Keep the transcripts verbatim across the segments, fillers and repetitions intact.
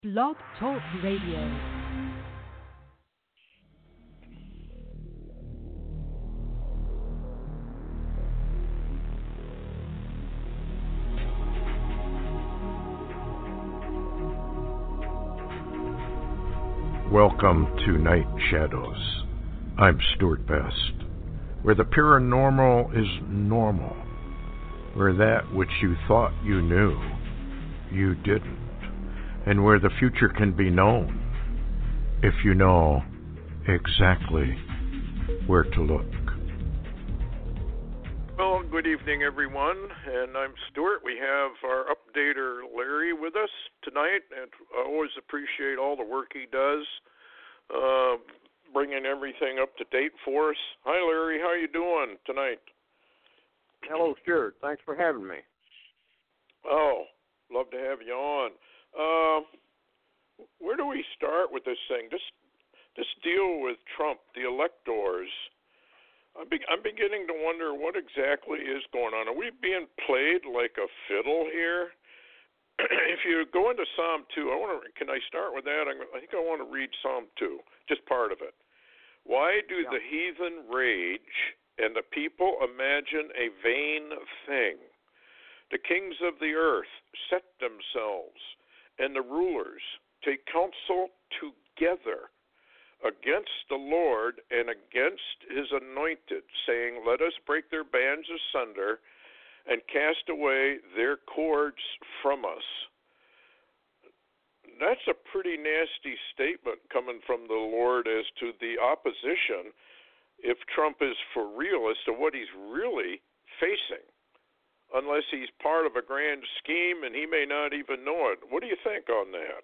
Blog Talk Radio. Welcome to Night Shadows. I'm Stuart Best, where the paranormal is normal, where that which you thought you knew, you didn't, and where the future can be known if you know exactly where to look. Well, good evening, everyone, and I'm Stuart. We have our updater, Larry, with us tonight, and I always appreciate all the work he does, uh, bringing everything up to date for us. Hi, Larry. How are you doing tonight? Hello, Stuart. Thanks for having me. Oh, love to have you on. Uh, where do we start with this thing? This this deal with Trump, the electors. I'm, be- I'm beginning to wonder what exactly is going on. Are we being played like a fiddle here? If you go into Psalm two, I want to. Can I start with that? I'm, I think I want to read Psalm two, just part of it. Why do Yeah. the heathen rage and the people imagine a vain thing? The kings of the earth set themselves, and the rulers take counsel together against the Lord and against his anointed, saying, let us break their bands asunder and cast away their cords from us. That's a pretty nasty statement coming from the Lord as to the opposition, if Trump is for real, as to what he's really facing, unless he's part of a grand scheme and he may not even know it. What do you think on that?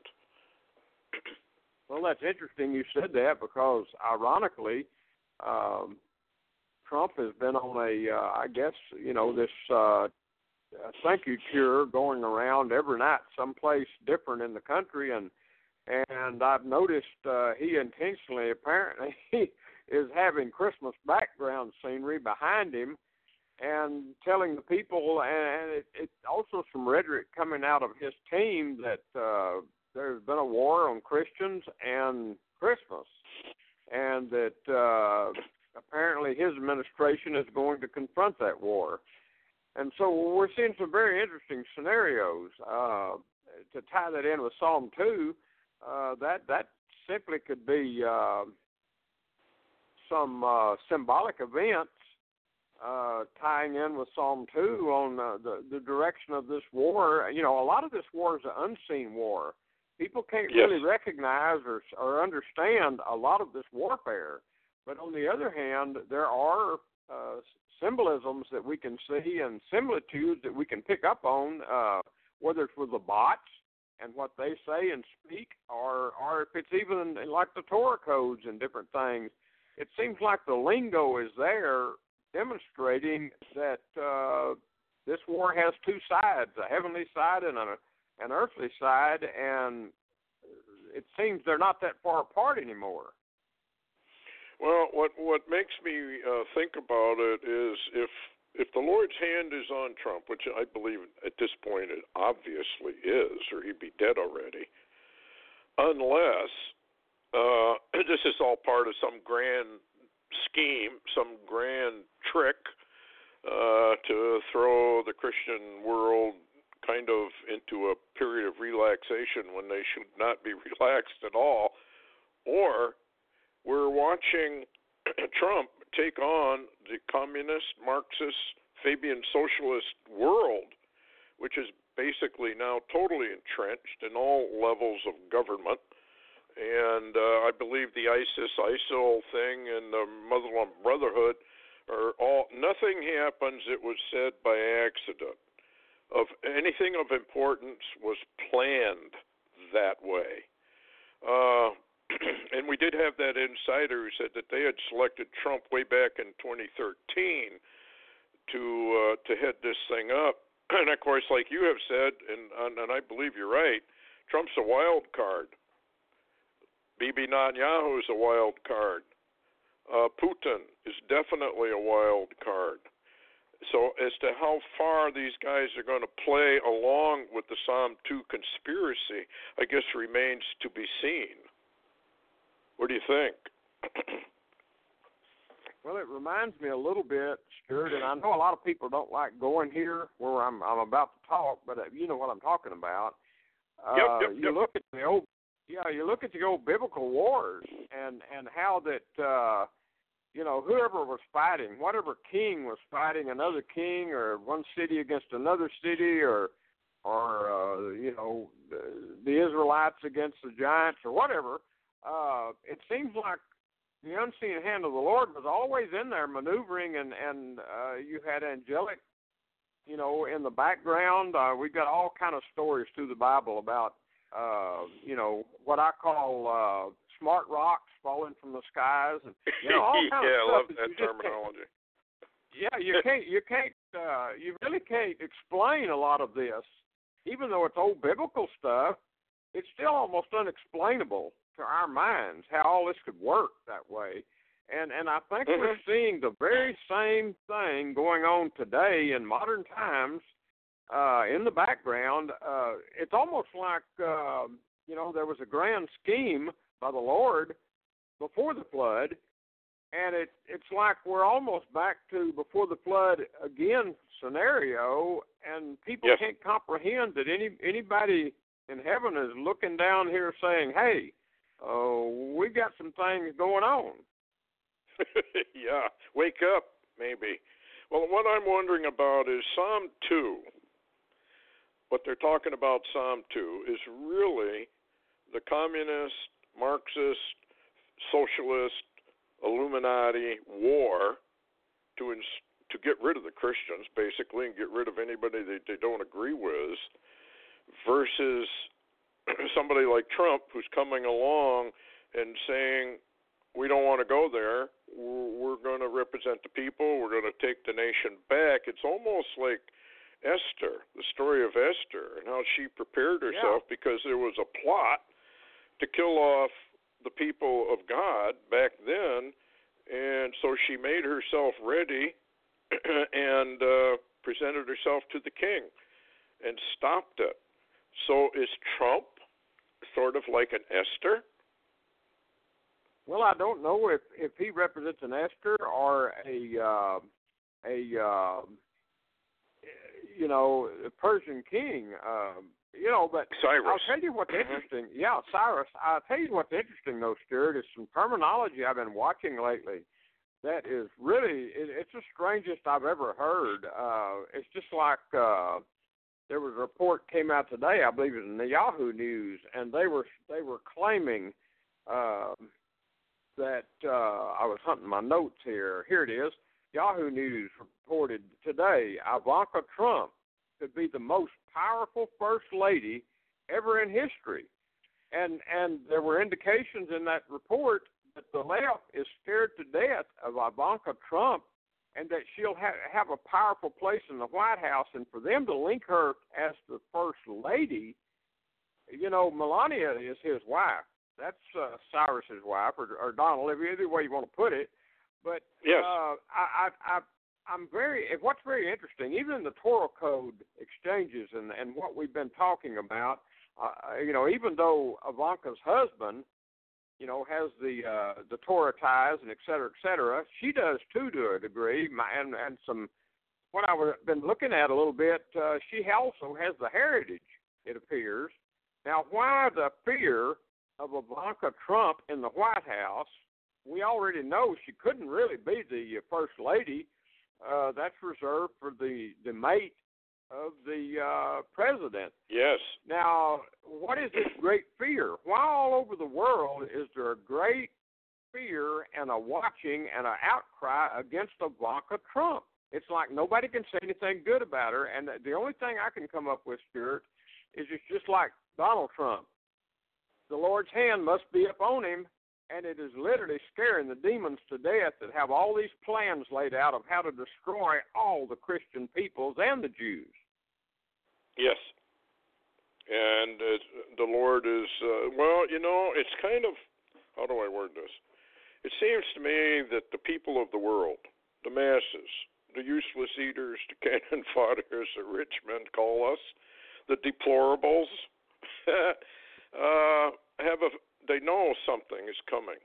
Well, that's interesting you said that because, ironically, um, Trump has been on a, uh, I guess, you know, this uh, thank you tour going around every night someplace different in the country, and and I've noticed uh, he intentionally, apparently, is having Christmas background scenery behind him and telling the people, and it, it also some rhetoric coming out of his team that uh, there's been a war on Christians and Christmas, and that uh, apparently his administration is going to confront that war. And so we're seeing some very interesting scenarios. Uh, to tie that in with Psalm two, uh, that, that simply could be uh, some uh, symbolic events uh, tying in with Psalm two on uh, the, the direction of this war. You know, a lot of this war is an unseen war. People can't Yes. really recognize or, or understand a lot of this warfare. But on the other hand, there are uh, symbolisms that we can see and similitudes that we can pick up on, uh, whether it's with the bots and what they say and speak, or, or if it's even like the Torah codes and different things. It seems like the lingo is there demonstrating that uh, this war has two sides, a heavenly side and a an earthly side, and it seems they're not that far apart anymore. Well, what what makes me uh, think about it is if if the Lord's hand is on Trump, which I believe at this point it obviously is, or he'd be dead already, unless uh, this is all part of some grand scheme, some grand trick uh, to throw the Christian world kind of into a period of relaxation when they should not be relaxed at all, or we're watching Trump take on the communist, Marxist, Fabian socialist world, which is basically now totally entrenched in all levels of government. And uh, I believe the ISIS, ISIL thing and the Muslim Brotherhood are all, nothing happens, it was said, by accident. Of anything of importance was planned that way. Uh, and we did have that insider who said that they had selected Trump way back in twenty thirteen to uh, to head this thing up. And, of course, like you have said, and, and I believe you're right, Trump's a wild card. Bibi Netanyahu is a wild card. Uh, Putin is definitely a wild card. So as to how far these guys are going to play along with the Psalm two conspiracy, I guess remains to be seen. What do you think? Well, it reminds me a little bit, Stuart, and I know a lot of people don't like going here where I'm I'm about to talk, but you know what I'm talking about. Uh, yep, yep, you yep. look at the old, yeah, you look at the old biblical wars and and how that. Uh, You know, whoever was fighting, whatever king was fighting another king, or one city against another city, or, or uh, you know, the, the Israelites against the giants, or whatever, uh, it seems like the unseen hand of the Lord was always in there maneuvering, and and uh, you had angelic, you know, in the background. Uh, we've got all kind of stories through the Bible about, uh, you know, what I call uh, smart rocks falling from the skies, and you know all kind yeah, of I stuff love that that you just terminology. Can't, yeah, you can't, you can't, uh, you really can't explain a lot of this, even though it's old biblical stuff. It's still almost unexplainable to our minds how all this could work that way, and and I think mm-hmm. we're seeing the very same thing going on today in modern times. Uh, in the background, uh, it's almost like uh, you know there was a grand scheme by the Lord before the flood, and it it's like we're almost back to before the flood again scenario, and people yes. can't comprehend that any anybody in heaven is looking down here saying, hey, uh, we got some things going on. Yeah, wake up, maybe. Well, what I'm wondering about is Psalm two. What they're talking about, Psalm two, is really the communist, Marxist, socialist, Illuminati war to ins- to get rid of the Christians, basically, and get rid of anybody that they don't agree with, versus somebody like Trump who's coming along and saying, we don't want to go there, we're, we're going to represent the people, we're going to take the nation back. It's almost like Esther, the story of Esther, and how she prepared herself yeah. because there was a plot to kill off the people of God back then, and so she made herself ready and uh, presented herself to the king and stopped it. So is Trump sort of like an Esther? Well, I don't know if, if he represents an Esther or a uh, a uh, you know a Persian king. Um, You know, but Cyrus. I'll tell you what's interesting. Yeah, Cyrus. I'll tell you what's interesting, though, Stuart, is some terminology I've been watching lately that is really, it, it's the strangest I've ever heard. Uh, it's just like uh, there was a report came out today, I believe it was in the Yahoo News, and they were they were claiming uh, that, uh, I was hunting my notes here. Here it is. Yahoo News reported today, Ivanka Trump could be the most powerful first lady ever in history. And and there were indications in that report that the left is scared to death of Ivanka Trump and that she'll ha- have a powerful place in the White House. And for them to link her as the first lady, you know, Melania is his wife. That's uh, Cyrus's wife, or, or Donald, either way you want to put it. But yes. uh, I, I, I I'm very. What's very interesting, even in the Torah code exchanges and and what we've been talking about, uh, you know, even though Ivanka's husband, you know, has the uh, the Torah ties and et cetera, et cetera, she does too to a degree. My, and and some what I've been looking at a little bit, uh, she also has the heritage. It appears. Now, why the fear of Ivanka Trump in the White House? We already know she couldn't really be the first lady. Uh, that's reserved for the, the mate of the uh, president. Yes. Now, what is this great fear? Why all over the world is there a great fear and a watching and an outcry against Ivanka Trump? It's like nobody can say anything good about her, and the only thing I can come up with, Stuart, is it's just like Donald Trump. The Lord's hand must be upon him, and it is literally scaring the demons to death that have all these plans laid out of how to destroy all the Christian peoples and the Jews. Yes. And uh, the Lord is, uh, well, you know, it's kind of, how do I word this? It seems to me that the people of the world, the masses, the useless eaters, the cannon fodders, the rich men call us, the deplorables, uh, have a, they know something is coming.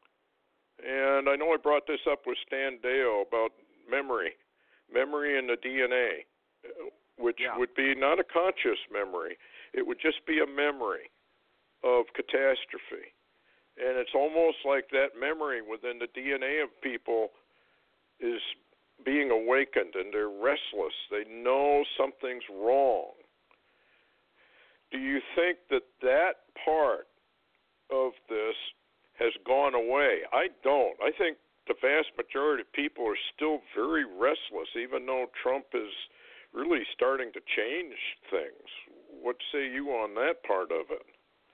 And I know I brought this up with Stan Deyo about memory, memory in the D N A, which yeah. would be not a conscious memory. It would just be a memory of catastrophe. And it's almost like that memory within the D N A of people is being awakened, and they're restless. They know something's wrong. Do you think that that part of this has gone away? I don't. I think the vast majority of people are still very restless, even though Trump is really starting to change things. What say you on that part of it?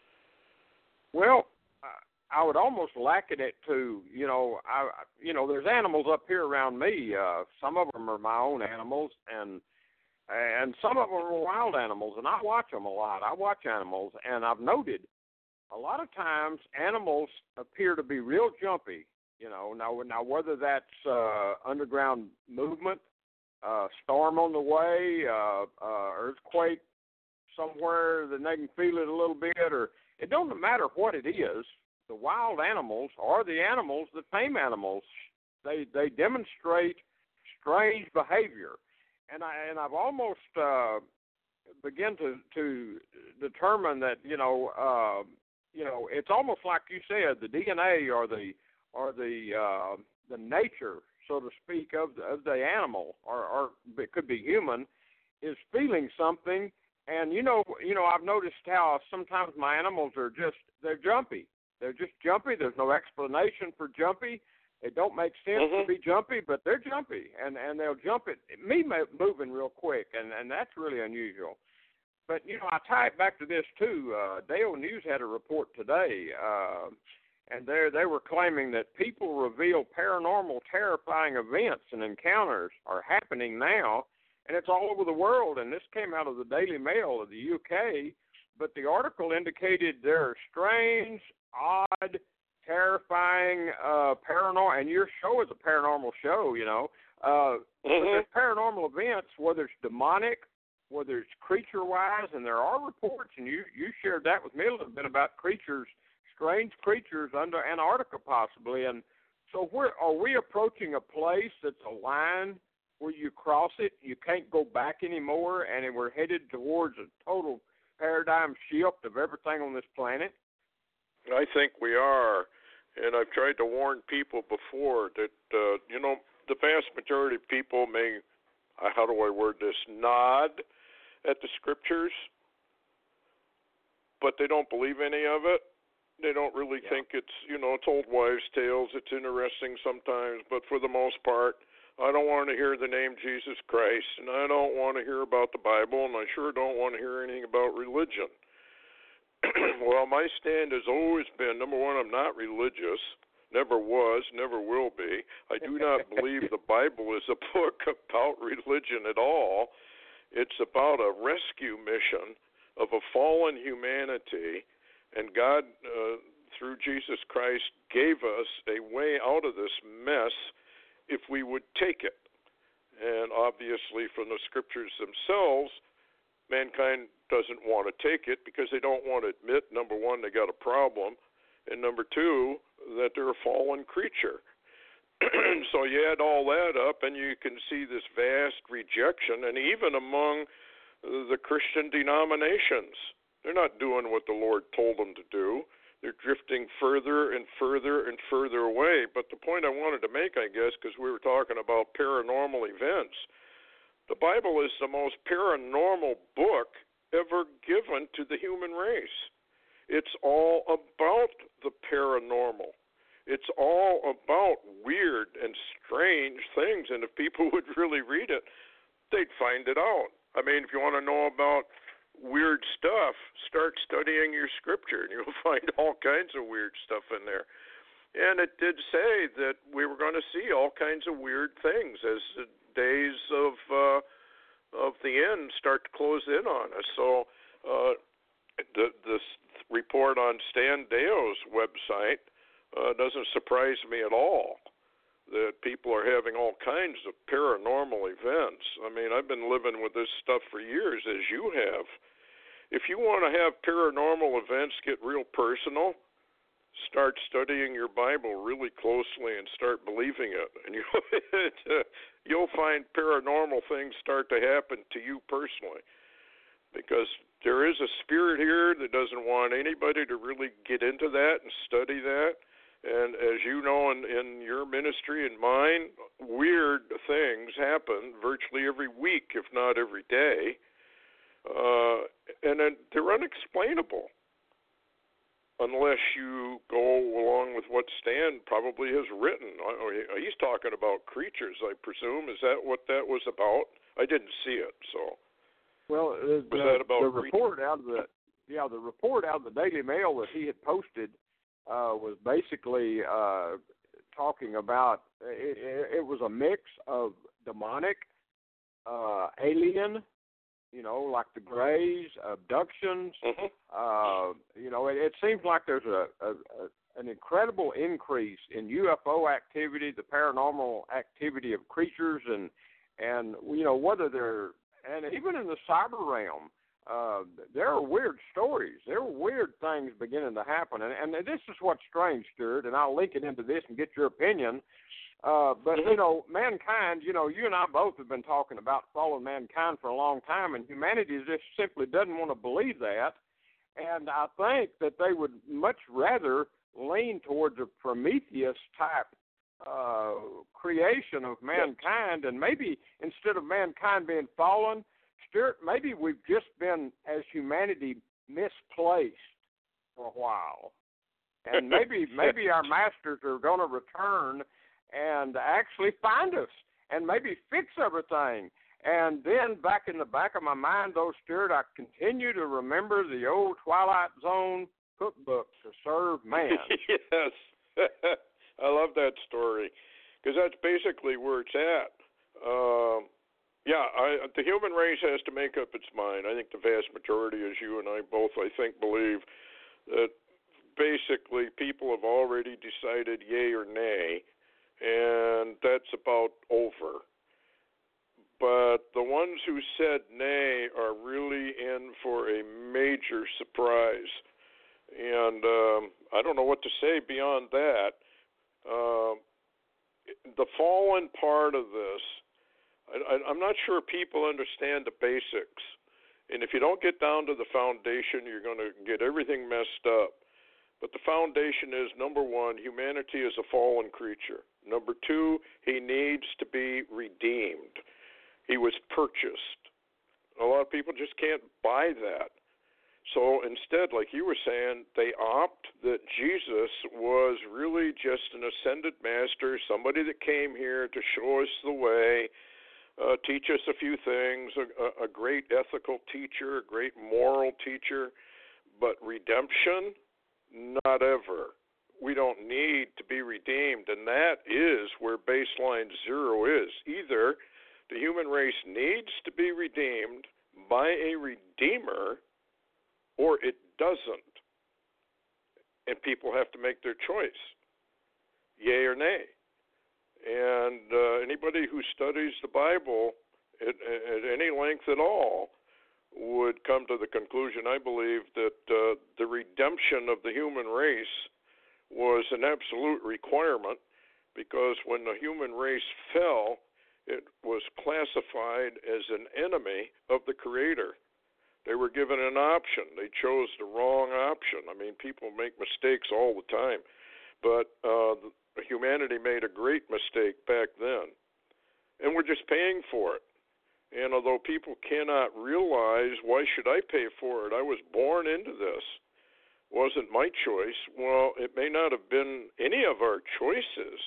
Well, I would almost liken it to, you know, I, you know, there's animals up here around me. Uh, some of them are my own animals, and and some of them are wild animals, and I watch them a lot. I watch animals, and I've noted a lot of times animals appear to be real jumpy. You know, now now whether that's uh, underground movement, uh, storm on the way, uh, uh, earthquake somewhere that they can feel it a little bit, or it don't matter what it is. The wild animals or the animals, the tame animals, they they demonstrate strange behavior, and I and I've almost uh, begin to to determine that you know uh, you know it's almost like you said, the D N A or the or the uh, the nature, so to speak, of the, of the animal, or, or it could be human, is feeling something. And you know you know I've noticed how sometimes my animals are just they're jumpy. They're just jumpy. There's no explanation for jumpy. It don't make sense mm-hmm. to be jumpy, but they're jumpy, and, and they'll jump it. Me moving real quick, and, and that's really unusual. But, you know, I tie it back to this, too. Uh, Dale News had a report today, uh, and they they were claiming that people reveal paranormal, terrifying events and encounters are happening now, and it's all over the world. And this came out of the Daily Mail of the U K, but the article indicated there are strange, odd, terrifying, uh, paranormal, and your show is a paranormal show, you know. Uh, mm-hmm. But there's paranormal events, whether it's demonic, whether it's creature-wise, and there are reports, and you, you shared that with me a little bit about creatures, strange creatures under Antarctica possibly. And so where, are we approaching a place that's a line where you cross it, you can't go back anymore, and we're headed towards a total paradigm shift of everything on this planet? I think we are, and I've tried to warn people before that, uh, you know, the vast majority of people may, uh, how do I word this, nod at the scriptures, but they don't believe any of it. They don't really yeah. think it's, you know, it's old wives' tales. It's interesting sometimes, but for the most part, I don't want to hear the name Jesus Christ, and I don't want to hear about the Bible, and I sure don't want to hear anything about religion. Well, my stand has always been, number one, I'm not religious, never was, never will be. I do not believe the Bible is a book about religion at all. It's about a rescue mission of a fallen humanity, and God, uh, through Jesus Christ, gave us a way out of this mess if we would take it. And obviously from the scriptures themselves, mankind doesn't want to take it because they don't want to admit, number one, they got a problem, and number two, that they're a fallen creature. So you add all that up, and you can see this vast rejection, and even among the Christian denominations, they're not doing what the Lord told them to do. They're drifting further and further and further away. But the point I wanted to make, I guess, because we were talking about paranormal events, the Bible is the most paranormal book ever given to the human race. It's all about the paranormal. It's all about weird and strange things, and if people would really read it, they'd find it out. I mean, if you want to know about weird stuff, start studying your scripture, and you'll find all kinds of weird stuff in there. And it did say that we were going to see all kinds of weird things as the days of uh, of the end start to close in on us. So uh, the, this report on Stan Deyo's website uh, doesn't surprise me at all that people are having all kinds of paranormal events. I mean, I've been living with this stuff for years, as you have. If you want to have paranormal events get real personal, start studying your Bible really closely and start believing it. And you, you'll find paranormal things start to happen to you personally. Because there is a spirit here that doesn't want anybody to really get into that and study that. And as you know, in, in your ministry and mine, weird things happen virtually every week, if not every day. Uh, and then they're unexplainable unless you go along with what Stan probably has written. He's talking about creatures, I presume. Is that what that was about? I didn't see it, so... Well, uh, was the, that about the report out of the yeah the report out of the Daily Mail that he had posted uh, was basically uh, talking about it, it, it was a mix of demonic, uh, alien, you know, like the Greys, abductions. Mm-hmm. Uh, you know, it, it seems like there's a, a, a an incredible increase in U F O activity, the paranormal activity of creatures, and and you know whether they're And even in the cyber realm, uh, there are weird stories. There are weird things beginning to happen. And, and this is what's strange, Stuart, and I'll link it into this and get your opinion. Uh, but, you know, mankind, you know, you and I both have been talking about fallen mankind for a long time, and humanity just simply doesn't want to believe that. And I think that they would much rather lean towards a Prometheus-type Uh, creation of mankind, and maybe instead of mankind being fallen, Stuart, maybe we've just been, as humanity, misplaced for a while, and maybe maybe our masters are going to return and actually find us and maybe fix everything. And then back in the back of my mind, though, Stuart, I continue to remember the old Twilight Zone cookbook to serve man. Yes. I love that story because that's basically where it's at. Um, yeah, I, the human race has to make up its mind. I think the vast majority, as you and I both, I think, believe that basically people have already decided yay or nay, and that's about over. But the ones who said nay are really in for a major surprise. And um, I don't know what to say beyond that. Uh, the fallen part of this, I, I, I'm not sure people understand the basics. And if you don't get down to the foundation, you're going to get everything messed up. But the foundation is, number one, humanity is a fallen creature. Number two, he needs to be redeemed. He was purchased. A lot of people just can't buy that. So instead, like you were saying, they opt that Jesus was really just an ascended master, somebody that came here to show us the way, uh, teach us a few things, a, a great ethical teacher, a great moral teacher, but redemption, not ever. We don't need to be redeemed, and that is where baseline zero is. Either the human race needs to be redeemed by a redeemer, or it doesn't, and people have to make their choice, yay or nay. And uh, anybody who studies the Bible at, at any length at all would come to the conclusion, I believe, that uh, the redemption of the human race was an absolute requirement, because when the human race fell, it was classified as an enemy of the Creator. They were given an option. They chose the wrong option. I mean, people make mistakes all the time. But uh, humanity made a great mistake back then. And we're just paying for it. And although people cannot realize, why should I pay for it? I was born into this. It wasn't my choice. Well, it may not have been any of our choices.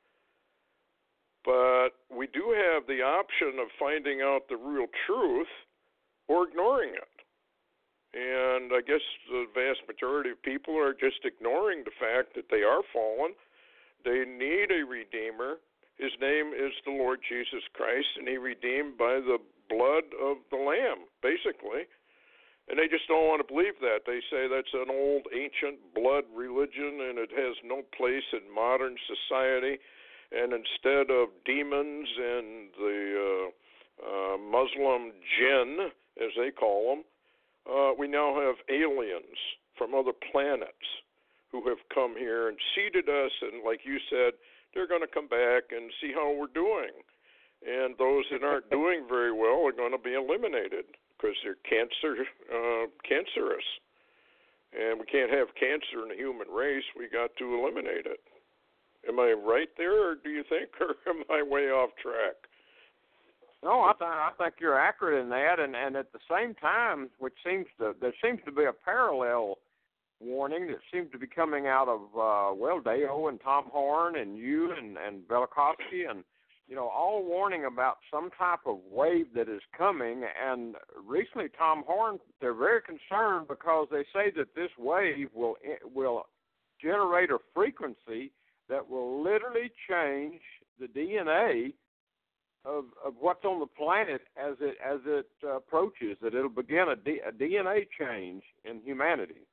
But we do have the option of finding out the real truth or ignoring it. And I guess the vast majority of people are just ignoring the fact that they are fallen. They need a Redeemer. His name is the Lord Jesus Christ, and he redeemed by the blood of the Lamb, basically. And they just don't want to believe that. They say that's an old, ancient blood religion, and it has no place in modern society. and instead of demons and the uh, uh, Muslim jinn, as they call them, uh, we now have aliens from other planets who have come here and seeded us, and like you said, they're going to come back and see how we're doing. And those that aren't doing very well are going to be eliminated because they're cancer, uh, cancerous. And we can't have cancer in the human race. We got to eliminate it. Am I right there, or do you think, or am I way off track? No, I, th- I think you're accurate in that, and, and at the same time, which seems to there seems to be a parallel warning that seems to be coming out of uh, well, Deo and Tom Horn and you and and Velikovsky, and you know, all warning about some type of wave that is coming. And recently, Tom Horn, they're very concerned because they say that this wave will will generate a frequency that will literally change the D N A of of what's on the planet as it as it uh, approaches. That it'll begin a, D, a D N A change in humanity.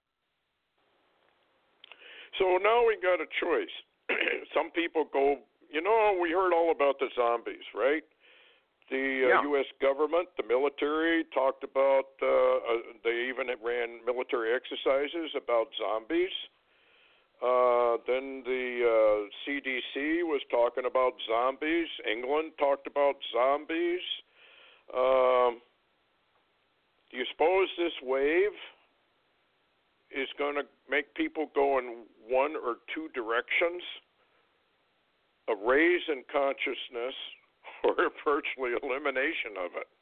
So now we got a choice. Some people go, you know, we heard all about the zombies, right? The uh, yeah. U S government, the military talked about, uh, uh, they even ran military exercises about zombies. Uh, then the uh, C D C was talking about zombies. England talked about zombies. Um, do you suppose this wave is going to make people go in one or two directions? A raise in consciousness or virtually elimination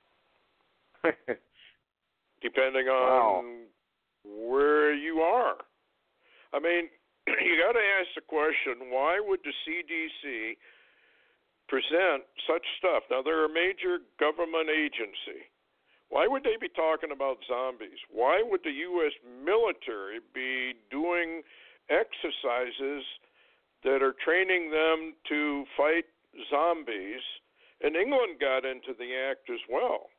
of it, depending on wow. where you are. I mean, you got to ask the question, why would the C D C present such stuff? Now, they're a major government agency. Why would they be talking about zombies? Why would the U S military be doing exercises that are training them to fight zombies? And England got into the act as well.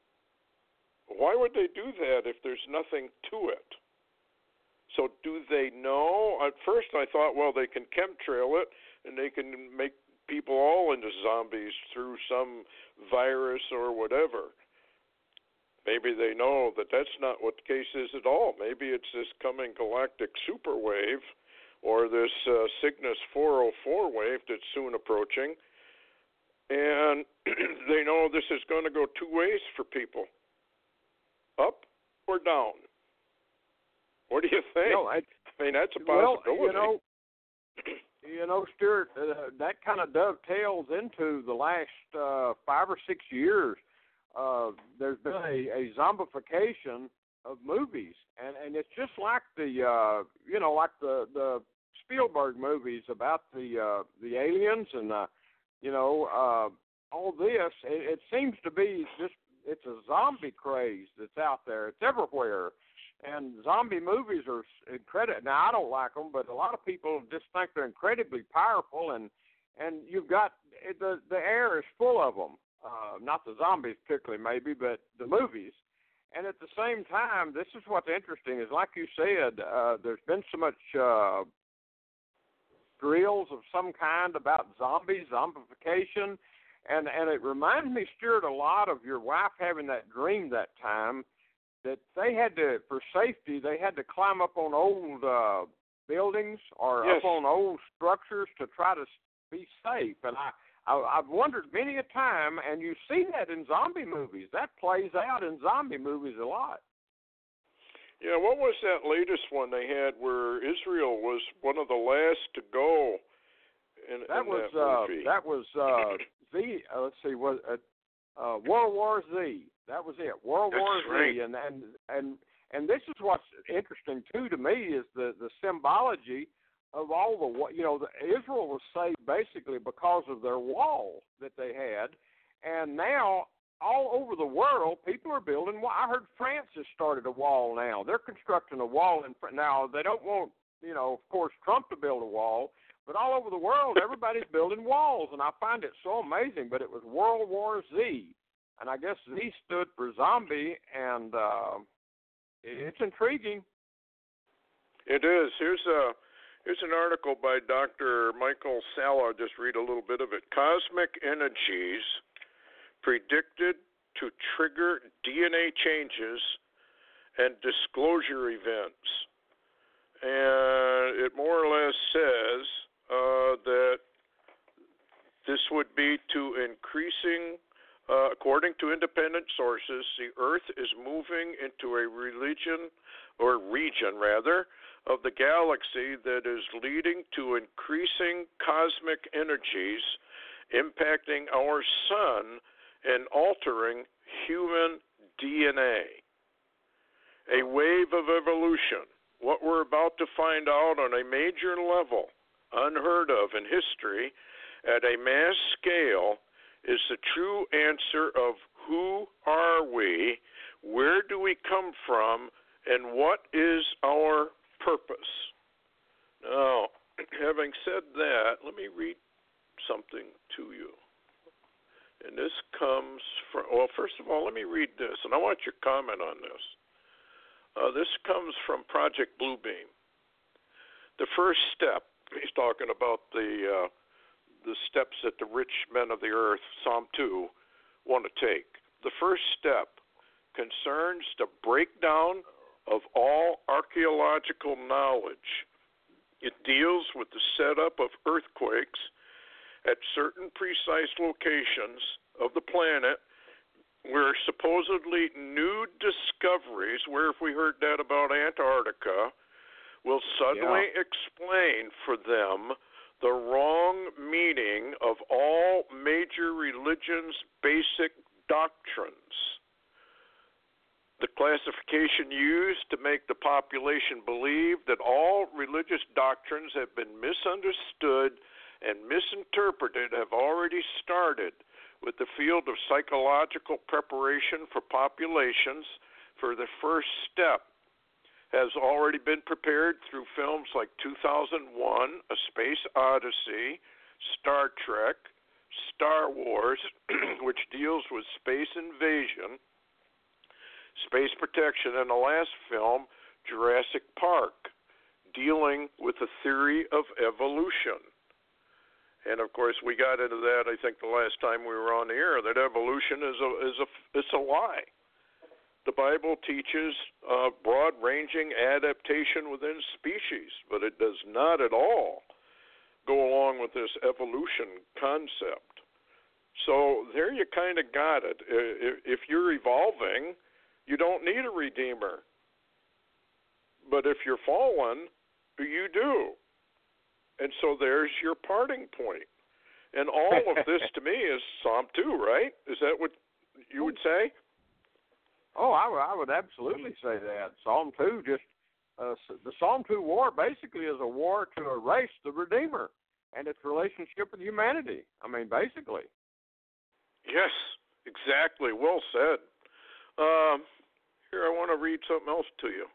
Why would they do that if there's nothing to it? So do they know? At first I thought, well, they can chemtrail it and they can make people all into zombies through some virus or whatever. Maybe they know that that's not what the case is at all. Maybe it's this coming galactic superwave or this uh, Cygnus four oh four wave that's soon approaching. And they know this is going to go two ways for people, up or down. What do you think? No, I, I mean, that's a possibility. Well, you know, you know, Stuart, uh, that kind of dovetails into the last uh, five or six years. Uh, there's been a, a zombification of movies, and, and it's just like the, uh, you know, like the, the Spielberg movies about the uh, the aliens and, uh, you know, uh, all this. It, it seems to be just, it's a zombie craze that's out there. It's everywhere. And zombie movies are incredible. Now, I don't like them, but a lot of people just think they're incredibly powerful, and and you've got, the the air is full of them. Uh, not the zombies particularly, maybe, but the movies. And at the same time, this is what's interesting, is like you said, uh, there's been so much uh, drills of some kind about zombies, zombification, and, and it reminds me, Stuart, a lot of your wife having that dream that time, that they had to, for safety, they had to climb up on old uh, buildings or yes. up on old structures to try to be safe. And I, I, I've wondered many a time, and you see that in zombie movies. That plays out in zombie movies a lot. Yeah, what was that latest one they had where Israel was one of the last to go in that in was, that movie? Uh, that was uh, Z, uh, let's see, was uh, uh, World War Z. That was it, World That's War right. Z. And, and, and, and this is what's interesting, too, to me, is the, the symbology of all the, you know, the, Israel was saved basically because of their wall that they had. And now, all over the world, people are building, I heard France has started a wall now. They're constructing a wall. In, now, they don't want, you know, of course, Trump to build a wall, but all over the world, everybody's building walls, and I find it so amazing. But it was World War Z, and I guess Z stood for zombie, and uh, it's intriguing. It is. Here's a Here's an article by Doctor Michael Salla. I'll just read a little bit of it. Cosmic energies predicted to trigger D N A changes and disclosure events. And it more or less says uh, that this would be to increasing, uh, according to independent sources, the Earth is moving into a religion, or region rather, of the galaxy that is leading to increasing cosmic energies impacting our sun and altering human D N A. A wave of evolution. What we're about to find out on a major level, unheard of in history, at a mass scale, is the true answer of who are we, where do we come from, and what is our purpose. Now, having said that, let me read something to you. And this comes from, well, first of all, let me read this, and I want your comment on this. Uh, this comes from Project Bluebeam. The first step, he's talking about the uh, the steps that the rich men of the earth, Psalm two, want to take. The first step concerns the breakdown of all archaeological knowledge. It deals with the setup of earthquakes at certain precise locations of the planet where supposedly new discoveries, where if we heard that about Antarctica, will suddenly yeah. explain for them the wrong meaning of all major religions' basic doctrines. The classification used to make the population believe that all religious doctrines have been misunderstood and misinterpreted have already started with the field of psychological preparation for populations for the first step has already been prepared through films like two thousand one, A Space Odyssey, Star Trek, Star Wars, which deals with space invasion, space protection, and the last film, Jurassic Park, dealing with the theory of evolution. And of course, we got into that, I think, the last time we were on the air, that evolution is a is a it's a lie. The Bible teaches uh, broad-ranging adaptation within species, but it does not at all go along with this evolution concept. So there you kind of got it. If you're evolving, you don't need a redeemer. But if you're fallen, you do. And so there's your parting point. And all of this to me is Psalm two, right? Is that what you would say? Oh, I, w- I would absolutely say that. Psalm two just, uh, the Psalm two war basically is a war to erase the Redeemer and its relationship with humanity. I mean, basically. Yes, exactly. Well said. Um, here, I want to read something else to you.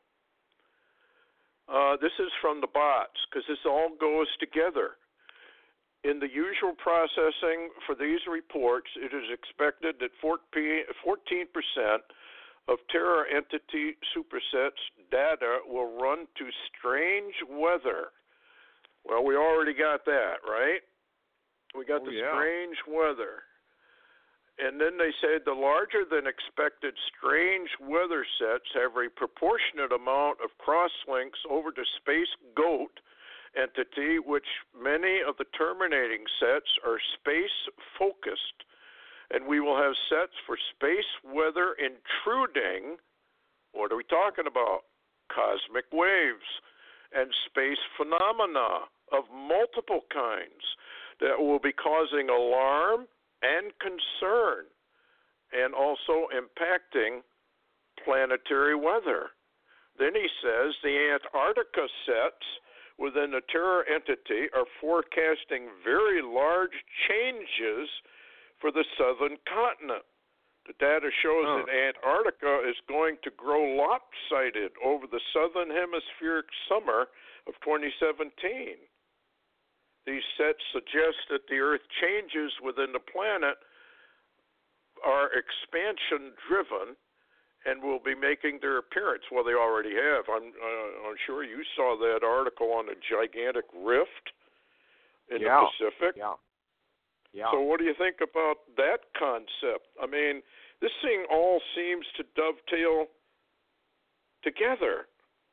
Uh, this is from the bots, because this all goes together. In the usual processing for these reports, it is expected that fourteen percent of Terra Entity supersets data will run to strange weather. Well, we already got that, right? We got oh, the yeah. strange weather. And then they said the larger than expected strange weather sets have a proportionate amount of crosslinks over to Space Goat Entity, which many of the terminating sets are space-focused. And we will have sets for space weather intruding. What are we talking about? Cosmic waves and space phenomena of multiple kinds that will be causing alarm and concern, and also impacting planetary weather. Then he says the Antarctica sets within the Terra Entity are forecasting very large changes for the southern continent. The data shows oh. that Antarctica is going to grow lopsided over the southern hemispheric summer of twenty seventeen. These sets suggest that the Earth changes within the planet are expansion-driven and will be making their appearance. Well, they already have. I'm uh, I'm sure you saw that article on a gigantic rift in yeah. the Pacific. Yeah. Yeah. So what do you think about that concept? I mean, this thing all seems to dovetail together.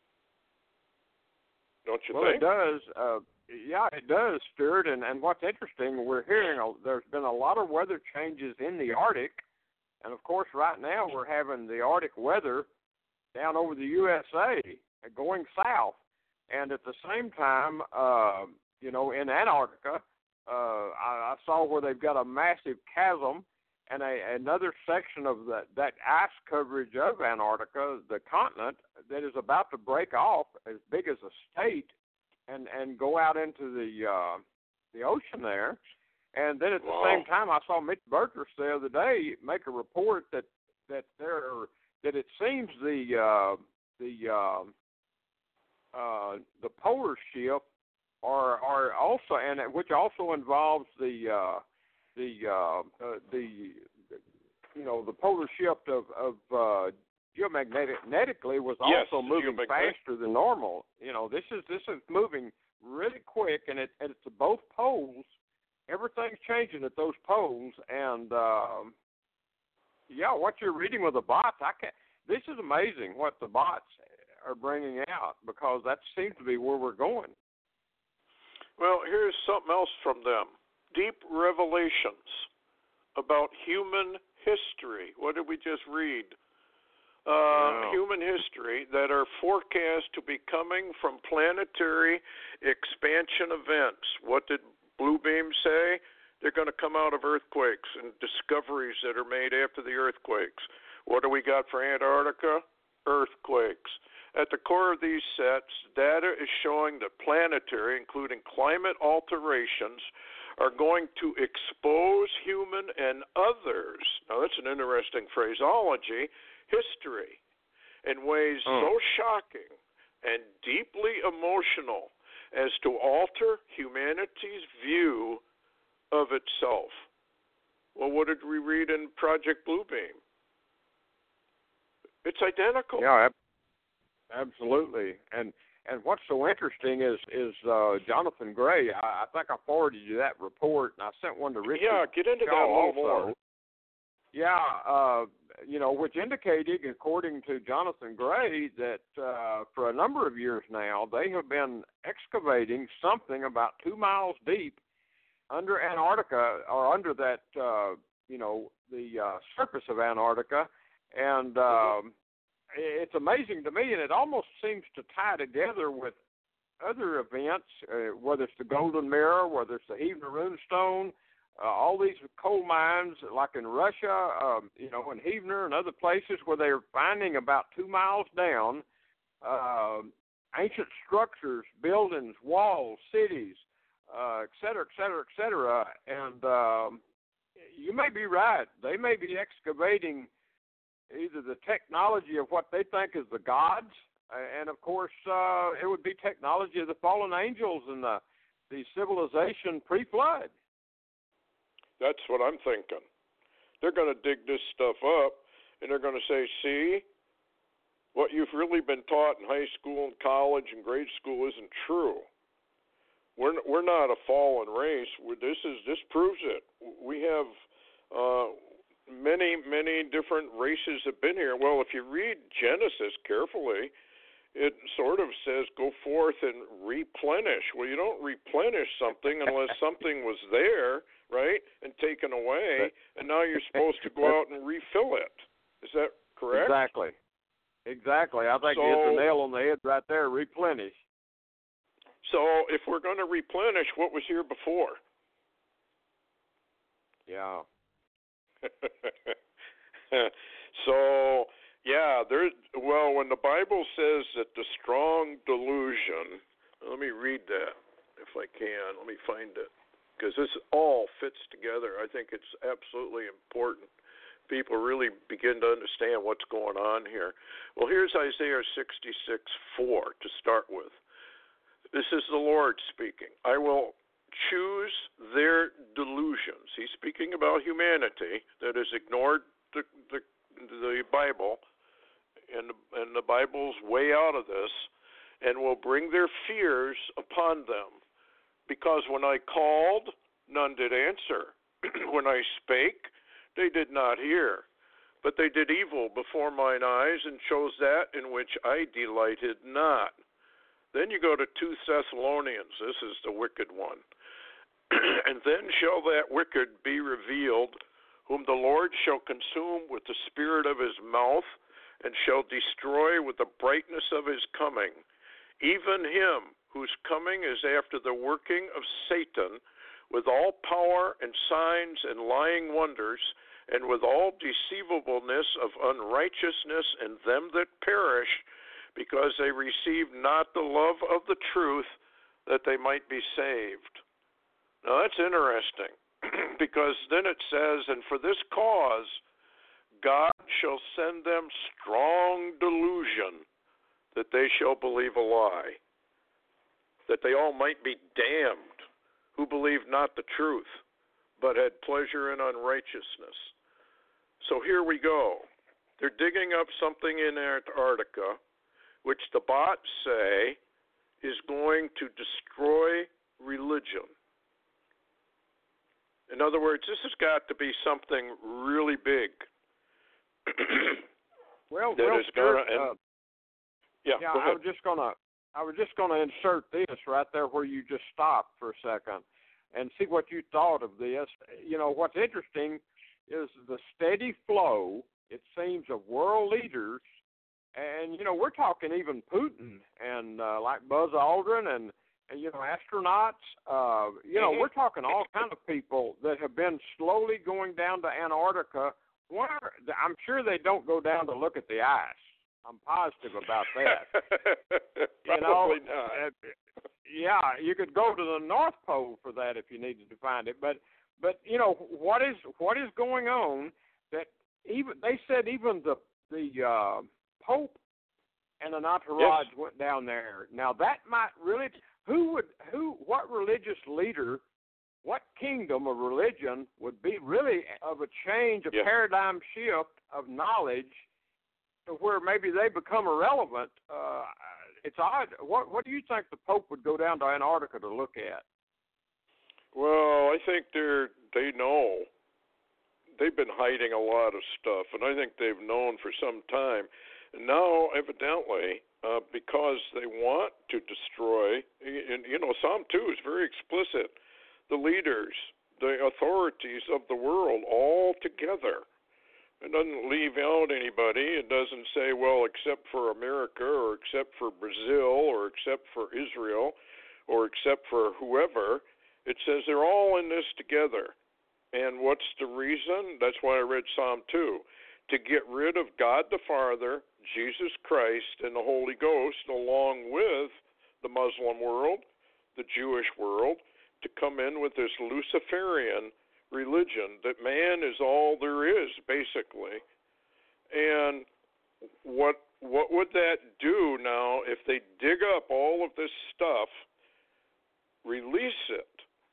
Don't you well, think? Well, it does. Uh, yeah, it does, Stuart. And, and what's interesting, we're hearing a, there's been a lot of weather changes in the Arctic. And, of course, right now we're having the Arctic weather down over the U S A going south. And at the same time, uh, you know, in Antarctica, uh, I, I saw where they've got a massive chasm and a, another section of that, that ice coverage of Antarctica, the continent, that is about to break off as big as a state and, and go out into the uh, the ocean there. And then at the wow. same time, I saw Mitch Burgess the other day make a report that that there that it seems the uh, the uh, uh, the polar shift are are also, and which also involves the uh, the uh, uh, the you know the polar shift of of uh, geomagnetically was yes, also moving geomagnetic. faster than normal. You know, this is this is moving really quick, and it and it's to both poles. Everything's changing at those poles, and um, yeah, what you're reading with the bots, I can't. This is amazing what the bots are bringing out, because that seems to be where we're going. Well, here's something else from them: deep revelations about human history. What did we just read? Uh, wow. Human history that are forecast to be coming from planetary expansion events. What did Bluebeam say? They're going to come out of earthquakes and discoveries that are made after the earthquakes. What do we got for Antarctica? Earthquakes. At the core of these sets, data is showing that planetary, including climate alterations, are going to expose human and others, now that's an interesting phraseology, history in ways oh. so shocking and deeply emotional as to alter humanity's view of itself. Well, what did we read in Project Bluebeam? It's identical. Yeah, ab- absolutely. And and what's so interesting is is uh, Jonathan Gray. I, I think I forwarded you that report, and I sent one to Richard. Yeah, get into Shaw that a little also. more. Yeah, uh, you know, which indicated, according to Jonathan Gray, that uh, for a number of years now, they have been excavating something about two miles deep under Antarctica, or under that, uh, you know, the uh, surface of Antarctica. And um, it's amazing to me, and it almost seems to tie together with other events, uh, whether it's the Golden Mirror, whether it's the Heavener Runestone, Uh, all these coal mines, like in Russia, um, you know, in Heavener and other places where they're finding about two miles down uh, ancient structures, buildings, walls, cities, uh, et cetera, et cetera, et cetera. And um, you may be right. They may be excavating either the technology of what they think is the gods, and, of course, uh, it would be technology of the fallen angels and the, the civilization pre-flood. That's what I'm thinking. They're going to dig this stuff up, and they're going to say, see, what you've really been taught in high school and college and grade school isn't true. We're we're not a fallen race. We're, this is this proves it. We have uh, many, many different races have been here. Well, if you read Genesis carefully, it sort of says go forth and replenish. Well, you don't replenish something unless something was there, right, and taken away, and now you're supposed to go out and refill it. Is that correct? Exactly. Exactly. I think so, you hit the nail on the head right there, replenish. So if we're going to replenish, what was here before? Yeah. so, yeah, there. Well, when the Bible says that the strong delusion, let me read that if I can. Let me find it, because this all fits together. I think it's absolutely important. People really begin to understand what's going on here. Well, here's Isaiah sixty-six four to start with. This is the Lord speaking. I will choose their delusions. He's speaking about humanity that has ignored the the, the Bible and the, and the Bible's way out of this, and will bring their fears upon them. Because when I called, none did answer. When I spake, they did not hear. But they did evil before mine eyes, and chose that in which I delighted not. Then you go to two Thessalonians. This is the wicked one. And then shall that wicked be revealed, whom the Lord shall consume with the spirit of his mouth, and shall destroy with the brightness of his coming, even him whose coming is after the working of Satan, with all power and signs and lying wonders, and with all deceivableness of unrighteousness in them that perish, because they receive not the love of the truth, that they might be saved. Now that's interesting, because then it says, and for this cause God shall send them strong delusion, that they shall believe a lie, that they all might be damned, who believed not the truth, but had pleasure in unrighteousness. So here we go. They're digging up something in Antarctica, which the bots say is going to destroy religion. In other words, this has got to be something really big. well, that well, is gonna, sure, and, uh, yeah, yeah, go I ahead. was just gonna, I was just gonna insert this right there where you just stopped for a second, and see what you thought of this. You know, what's interesting is the steady flow, it seems, of world leaders, and you know, we're talking even Putin and uh, like Buzz Aldrin and. And, you know, astronauts, uh, you know, we're talking all kind of people that have been slowly going down to Antarctica. Where, I'm sure they don't go down to look at the ice. I'm positive about that. Probably you know, not. Uh, yeah, you could go to the North Pole for that if you needed to find it. But, but you know, what is what is going on that even they said even the the uh, Pope and an entourage yes. went down there. Now that might really. Who would, who, what religious leader, what kingdom of religion would be really of a change, a yeah. paradigm shift of knowledge to where maybe they become irrelevant? Uh, it's odd. What, what do you think the Pope would go down to Antarctica to look at? Well, I think they're, they know. They've been hiding a lot of stuff, and I think they've known for some time. And now, evidently, uh, because they want to destroy, and you know, Psalm two is very explicit, the leaders, the authorities of the world all together. It doesn't leave out anybody. It doesn't say, well, except for America, or except for Brazil, or except for Israel, or except for whoever. It says they're all in this together. And what's the reason? That's why I read Psalm two. To get rid of God the Father, Jesus Christ, and the Holy Ghost, along with the Muslim world, the Jewish world, to come in with this Luciferian religion that man is all there is, basically. And what what would that do now if they dig up all of this stuff, release it?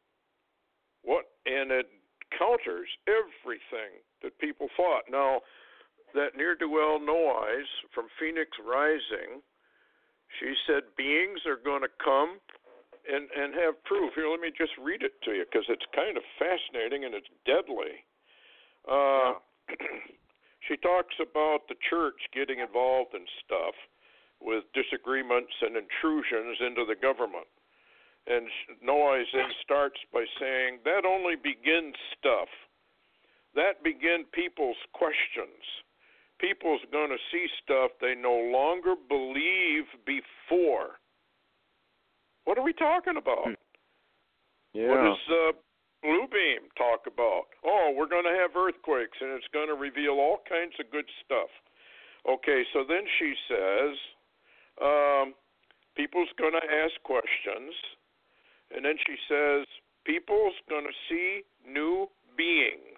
What and it counters everything that people thought. Now, that ne'er-do-well Noise from Phoenix Rising, she said beings are going to come and, and have proof. Here, let me just read it to you because it's kind of fascinating and it's deadly. Uh, yeah. She talks about the church getting involved in stuff with disagreements and intrusions into the government. And Noise then starts by saying, that only begins stuff. That begin people's questions. People's going to see stuff they no longer believe before. What are we talking about? Yeah. What does uh, Bluebeam talk about? Oh, we're going to have earthquakes, and it's going to reveal all kinds of good stuff. Okay, so then she says, um, people's going to ask questions, and then she says, people's going to see new beings.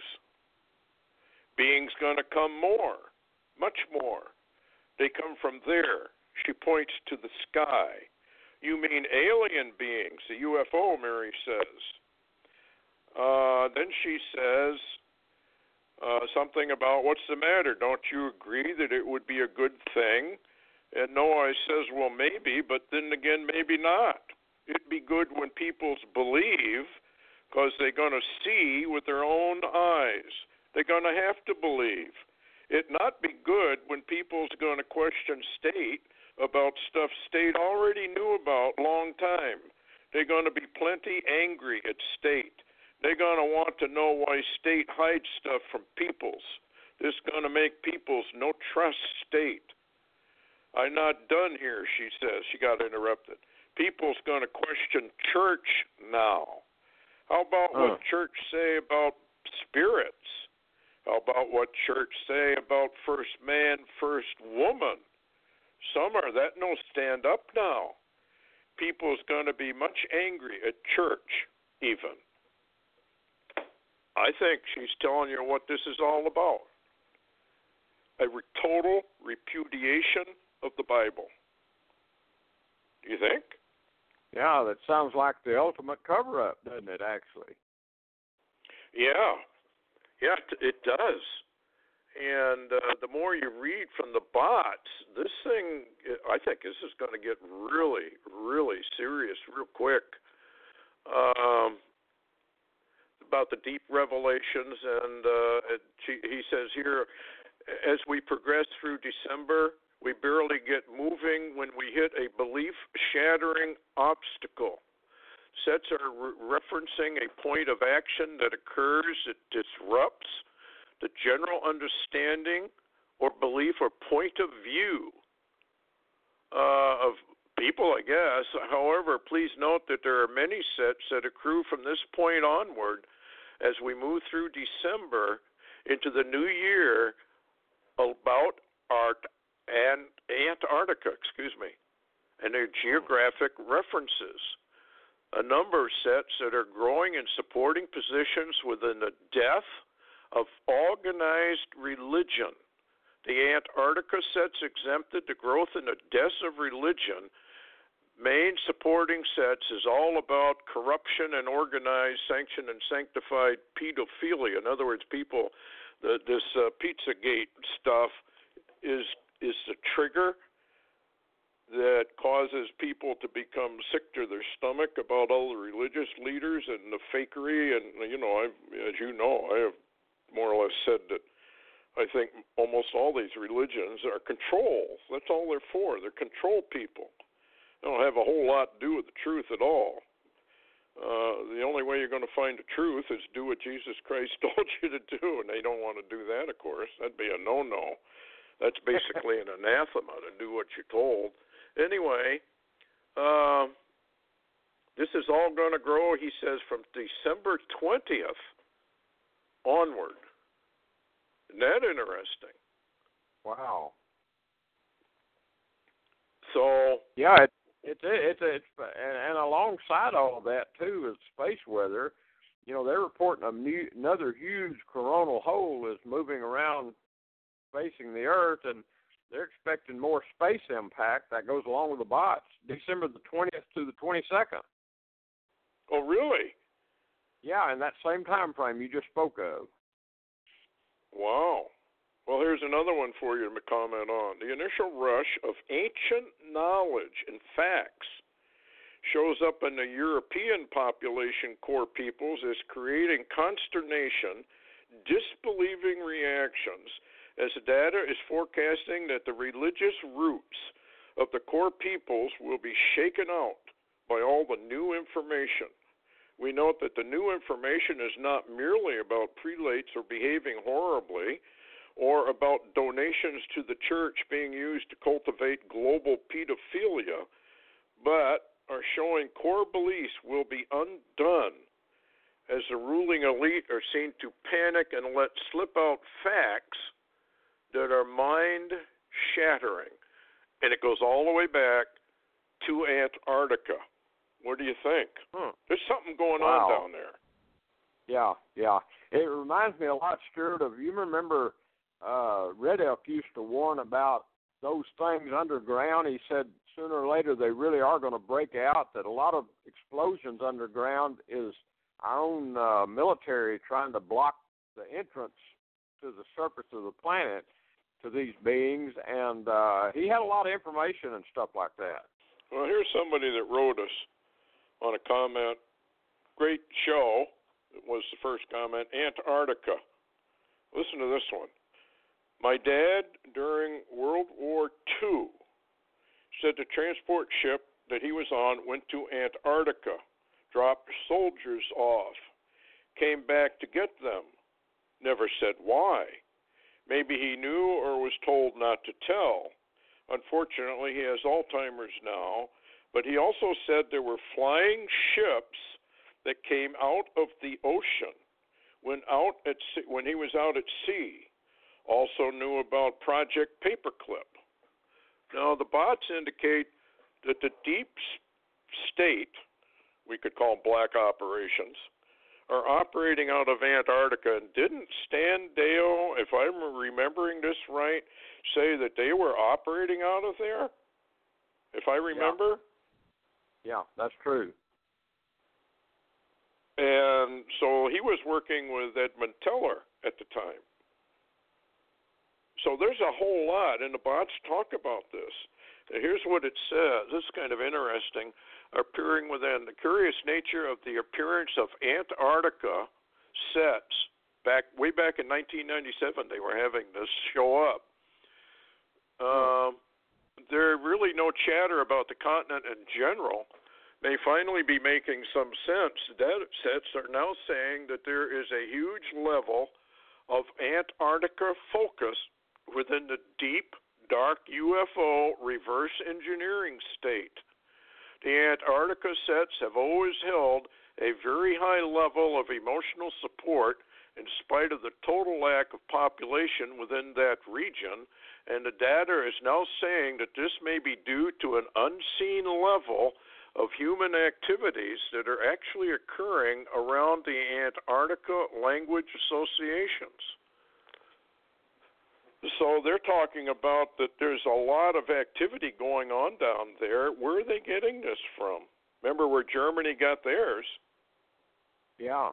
Beings going to come more. Much more. They come from there. She points to the sky. You mean alien beings, the U F O, Mary says. Uh, then she says, Uh, something about, what's the matter? Don't you agree that it would be a good thing? And Noah says, well, maybe, but then again, maybe not. It'd be good when people believe, because they're going to see with their own eyes. They're going to have to believe. It'd not be good when people's going to question state about stuff state already knew about a long time. They're going to be plenty angry at state. They're going to want to know why state hides stuff from peoples. This is going to make peoples no trust state. I'm not done here, she says. She got interrupted. People's going to question church now. How about uh. what church say about spirits? How about what church say about first man, first woman? Some are that no stand up now. People's going to be much angry at church even. I think she's telling you what this is all about. A re- total repudiation of the Bible. Do you think? Yeah, that sounds like the ultimate cover-up, doesn't it, actually? Yeah. Yeah, it does. And uh, the more you read from the bots, this thing, I think this is going to get really, really serious real quick. Um... about the deep revelations, and uh, she, he says here, as we progress through December, we barely get moving when we hit a belief-shattering obstacle. Sets are re- referencing a point of action that occurs that disrupts the general understanding or belief or point of view uh, of people, I guess. However, please note that there are many sets that accrue from this point onward as we move through December into the new year about Art and Antarctica, excuse me, and their geographic references. A number of sets that are growing and supporting positions within the death of organized religion. The Antarctica sets exempted the growth and the death of religion. Main supporting sets is all about corruption and organized, sanctioned, and sanctified pedophilia. In other words, people, the, this uh, Pizzagate stuff is is the trigger that causes people to become sick to their stomach about all the religious leaders and the fakery. And, you know, I've, as you know, I have more or less said that I think almost all these religions are control. That's all they're for. They're control people. They don't have a whole lot to do with the truth at all. Uh, the only way you're going to find the truth is do what Jesus Christ told you to do, and they don't want to do that, of course. That'd be a no-no. That's basically an anathema to do what you're told. Anyway, uh, this is all going to grow, he says, from December twentieth onward. Isn't that interesting? Wow. So yeah, it, it's it's it's and, and alongside all of that too is space weather. You know, they're reporting a new, another huge coronal hole is moving around, facing the Earth, and they're expecting more space impact that goes along with the bots, December the twentieth to the twenty-second. Oh, really? Yeah, in that same time frame you just spoke of. Wow. Well, here's another one for you to comment on. The initial rush of ancient knowledge and facts shows up in the European population core peoples as creating consternation, disbelieving reactions, as the data is forecasting that the religious roots of the core peoples will be shaken out by all the new information. We note that the new information is not merely about prelates or behaving horribly, or about donations to the church being used to cultivate global pedophilia, but are showing core beliefs will be undone as the ruling elite are seen to panic and let slip out facts that are mind-shattering. And it goes all the way back to Antarctica. What do you think? Hmm. There's something going wow. on down there. Yeah, yeah. It reminds me a lot, Stuart, of, you remember uh, Red Elk used to warn about those things underground. He said sooner or later they really are going to break out, that a lot of explosions underground is our own uh, military trying to block the entrance to the surface of the planet to these beings, and uh, he had a lot of information and stuff like that. Well, here's somebody that wrote us on a comment. Great show. It was the first comment. Antarctica. Listen to this one. My dad, during World War Two, said the transport ship that he was on went to Antarctica, dropped soldiers off, came back to get them, never said why. Maybe he knew or was told not to tell. Unfortunately, he has Alzheimer's now, but he also said there were flying ships that came out of the ocean when out at sea, when he was out at sea. Also knew about Project Paperclip. Now, the bots indicate that the deep state, we could call black operations, are operating out of Antarctica. And didn't Stan Deyo, if I'm remembering this right, say that they were operating out of there? If I remember? Yeah, yeah, that's true. And so he was working with Edmund Teller at the time. So there's a whole lot, and the bots talk about this. Here's what it says. This is kind of interesting. Appearing within the curious nature of the appearance of Antarctica sets back way back in nineteen ninety-seven. They were having this show up. Um, there really no chatter about the continent in general. May finally be making some sense. Data sets are now saying that there is a huge level of Antarctica focus within the deep, dark U F O reverse engineering state. The Antarctica sets have always held a very high level of emotional support in spite of the total lack of population within that region, and the data is now saying that this may be due to an unseen level of human activities that are actually occurring around the Antarctica language associations. So they're talking about that there's a lot of activity going on down there. Where are they getting this from? Remember where Germany got theirs? Yeah.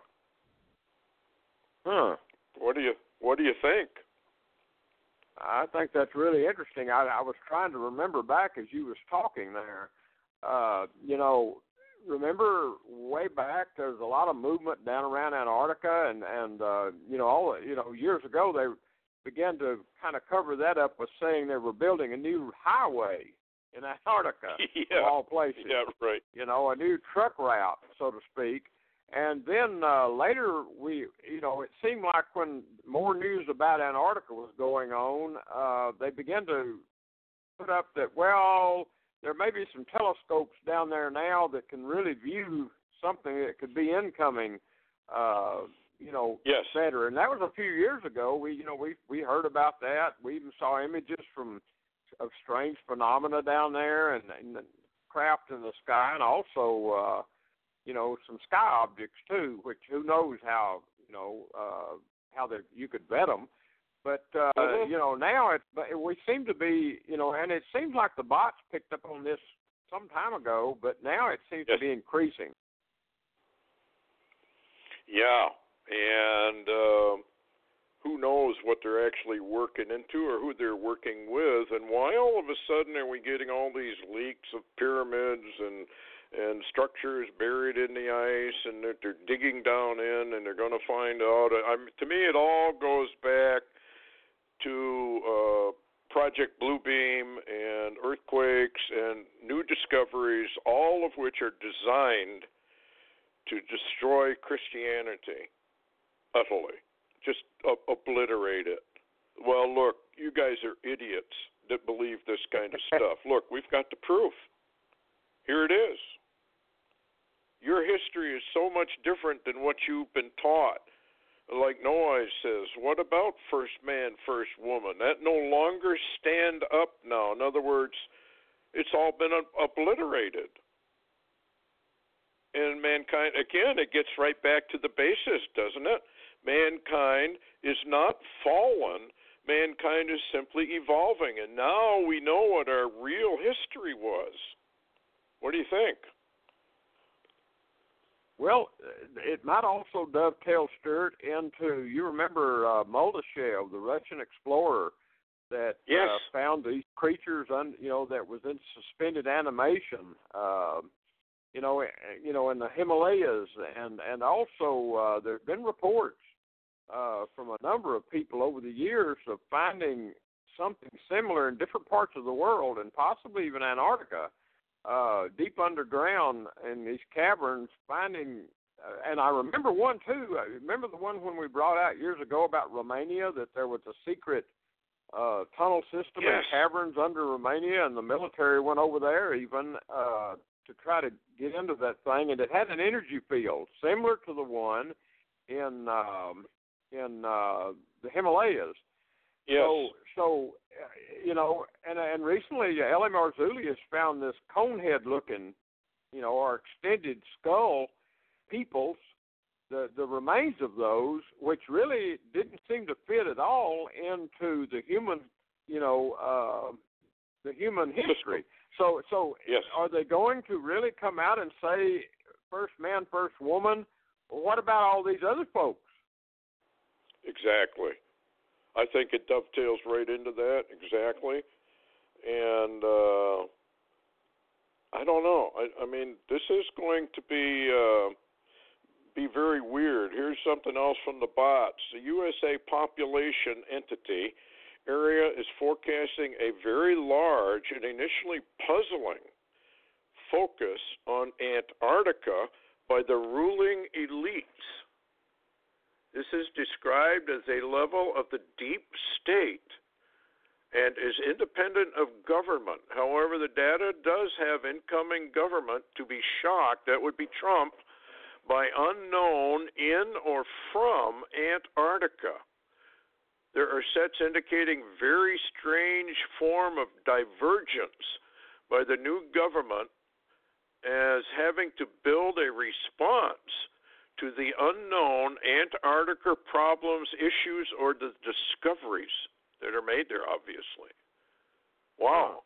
Huh. What do you What do you think? I think that's really interesting. I, I was trying to remember back as you was talking there. Uh, you know, remember way back there was a lot of movement down around Antarctica, and and uh, you know all you know years ago they began to kind of cover that up with saying they were building a new highway in Antarctica, yeah. of all places. Yeah, right. You know, a new truck route, so to speak. And then uh, later, we, you know, it seemed like when more news about Antarctica was going on, uh, they began to put up that, well, there may be some telescopes down there now that can really view something that could be incoming. Uh, you know, yes. et cetera. And that was a few years ago. We, you know, we we heard about that. We even saw images from of strange phenomena down there and, and the craft in the sky, and also, uh, you know, some sky objects too. Which who knows how, you know, uh, how they you could vet them. But uh, mm-hmm. you know, now it's we seem to be, you know, and it seems like the bots picked up on this some time ago, but now it seems yes. to be increasing. Yeah. And uh, who knows what they're actually working into or who they're working with, and why all of a sudden are we getting all these leaks of pyramids and and structures buried in the ice, and they're, they're digging down in, and they're going to find out. I mean, to me, it all goes back to uh, Project Bluebeam and earthquakes and new discoveries, all of which are designed to destroy Christianity. Utterly. Just uh, obliterate it. Well, look, you guys are idiots that believe this kind of stuff. Look, we've got the proof. Here it is. Your history is so much different than what you've been taught. Like Noah says, what about first man, first woman? That no longer stand up now. In other words, it's all been obliterated. And mankind, again, it gets right back to the basis, doesn't it? Mankind is not fallen. Mankind is simply evolving. And now we know what our real history was. What do you think? Well, it might also dovetail, Stuart, into, you remember uh, Moldashev, the Russian explorer that yes. uh, found these creatures, un, you know, that was in suspended animation, uh, you know, you know, in the Himalayas, and and also uh, there have been reports uh, from a number of people over the years of finding something similar in different parts of the world, and possibly even Antarctica, uh, deep underground in these caverns, finding, uh, and I remember one too, I remember the one when we brought out years ago about Romania, that there was a secret uh, tunnel system yes. and caverns under Romania, and the military went over there even uh, to try to get into that thing, and it had an energy field similar to the one in um, in uh, the Himalayas. Yes. So, so uh, you know, and and recently uh, L. M. Marzoulias found this conehead-looking, you know, or extended skull peoples, the the remains of those, which really didn't seem to fit at all into the human, you know, uh, the human history. So, so yes. are they going to really come out and say first man, first woman? Well, what about all these other folks? Exactly. I think it dovetails right into that, exactly. And uh, I don't know. I, I mean, this is going to be uh, be very weird. Here's something else from the bots. The U S A Population Entity area is forecasting a very large and initially puzzling focus on Antarctica by the ruling elites. This is described as a level of the deep state and is independent of government. However, the data does have incoming government to be shocked, that would be Trump, by unknown in or from Antarctica. There are sets indicating very strange form of divergence by the new government as having to build a response to the unknown Antarctica problems, issues, or the discoveries that are made there, obviously. Wow.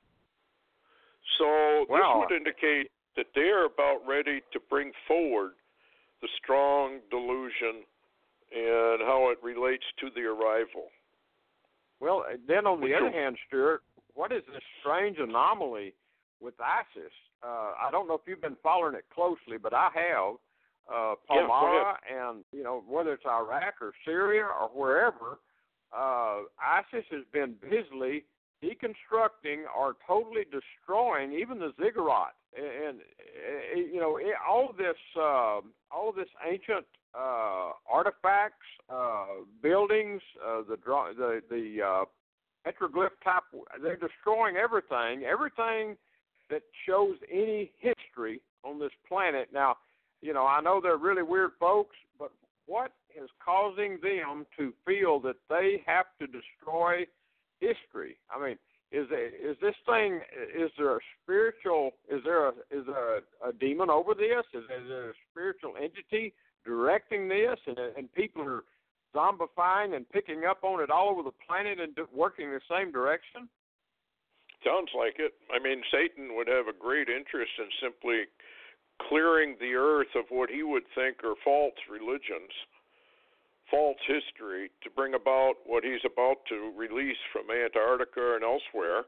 So wow. this would indicate that they're about ready to bring forward the strong delusion and how it relates to the arrival. Well, then on the other hand, Stuart, what is this strange anomaly with ISIS? Uh, I don't know if you've been following it closely, but I have. Uh, Palmyra yeah, and, you know, whether it's Iraq or Syria or wherever, uh, ISIS has been busily deconstructing or totally destroying even the ziggurat. And, and you know, it, all of this, uh, all of this ancient uh, artifacts, uh, buildings, uh, the the the uh, petroglyph type, they're destroying everything, everything that shows any history on this planet. Now, you know, I know they're really weird folks, but what is causing them to feel that they have to destroy history? I mean, is it, is this thing? Is there a spiritual? Is there a is there a, a demon over this? Is, is there a spiritual entity directing this? And and people are zombifying and picking up on it all over the planet and do, working the same direction? Sounds like it. I mean, Satan would have a great interest in simply clearing the earth of what he would think are false religions, false history, to bring about what he's about to release from Antarctica and elsewhere.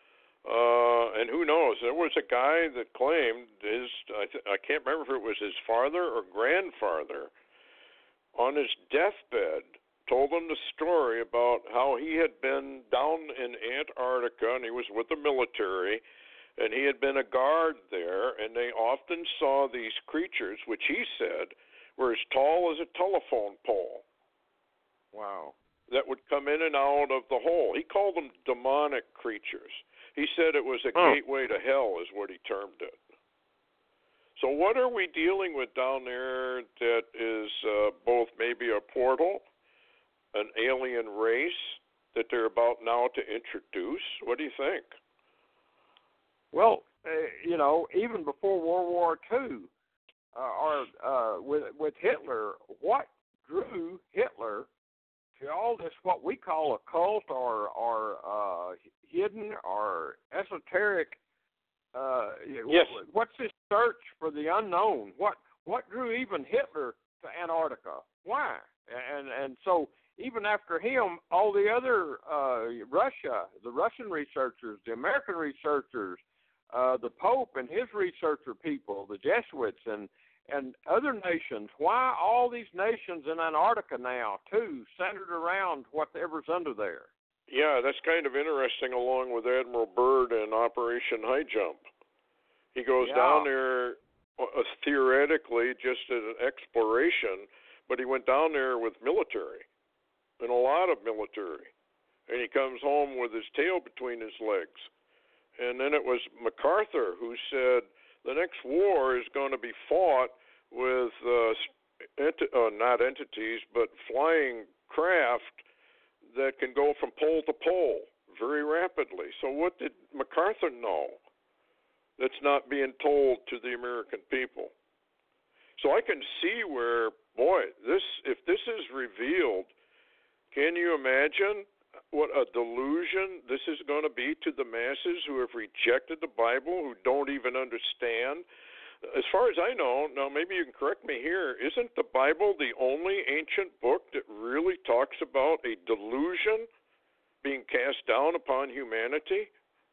Uh, and who knows? There was a guy that claimed his, I, th- I can't remember if it was his father or grandfather, on his deathbed, told him the story about how he had been down in Antarctica and he was with the military, and he had been a guard there, and they often saw these creatures, which he said were as tall as a telephone pole. Wow. That would come in and out of the hole. He called them demonic creatures. He said it was a oh. gateway to hell is what he termed it. So what are we dealing with down there that is uh, both maybe a portal, an alien race that they're about now to introduce? What do you think? Well, uh, you know, even before World War Two, uh, or uh, with with Hitler, what drew Hitler to all this what we call occult or or uh, hidden or esoteric? Uh, yes. What's this search for the unknown? What what drew even Hitler to Antarctica? Why? And and so even after him, all the other uh, Russia, the Russian researchers, the American researchers, uh, the Pope and his researcher people, the Jesuits, and and other nations. Why all these nations in Antarctica now, too, centered around whatever's under there? Yeah, that's kind of interesting, along with Admiral Byrd and Operation High Jump. He goes yeah. down there uh, theoretically just as an exploration, but he went down there with military, and a lot of military. And he comes home with his tail between his legs. And then it was MacArthur who said, the next war is going to be fought with uh, enti- uh, not entities, but flying craft that can go from pole to pole very rapidly. So what did MacArthur know that's not being told to the American people? So I can see where, boy, this if this is revealed, can you imagine what a delusion this is going to be to the masses who have rejected the Bible, who don't even understand? As far as I know, now maybe you can correct me here, isn't the Bible the only ancient book that really talks about a delusion being cast down upon humanity?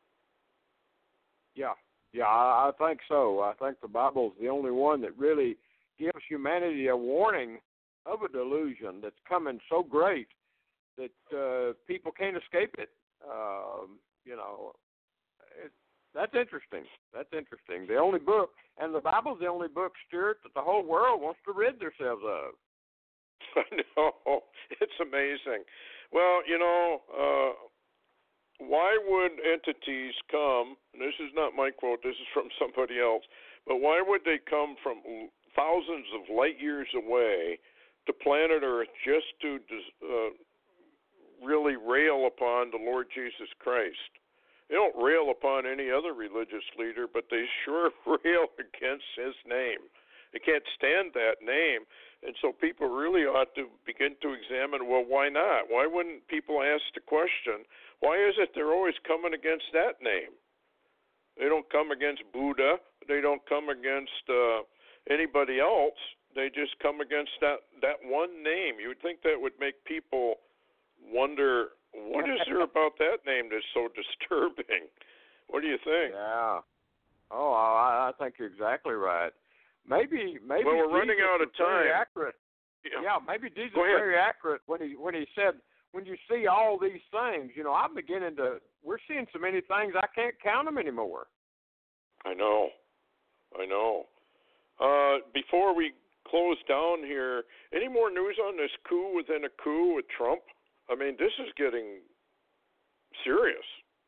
Yeah, yeah, I, I think so. I think the Bible's the only one that really gives humanity a warning of a delusion that's coming so great that uh, people can't escape it. Um, you know, it, that's interesting. That's interesting. The only book, and the Bible's the only book, Stuart, that the whole world wants to rid themselves of. I know. It's amazing. Well, you know, uh, why would entities come, and this is not my quote, this is from somebody else, but why would they come from thousands of light years away to planet Earth just to uh, really rail upon the Lord Jesus Christ? They don't rail upon any other religious leader, but they sure rail against his name. They can't stand that name. And so people really ought to begin to examine, well, why not? Why wouldn't people ask the question, why is it they're always coming against that name? They don't come against Buddha. They don't come against uh, anybody else. They just come against that, that one name. You would think that would make people wonder, what is there about that name that's so disturbing? What do you think? Yeah. Oh, I, I think you're exactly right. Maybe, maybe. Well, we're Jesus running out of time. Very accurate. Yeah. yeah, maybe Jesus was very accurate when he when he said, when you see all these things, you know, I'm beginning to. We're seeing so many things I can't count them anymore. I know, I know. Uh, before we close down here, any more news on this coup within a coup with Trump? I mean, this is getting serious.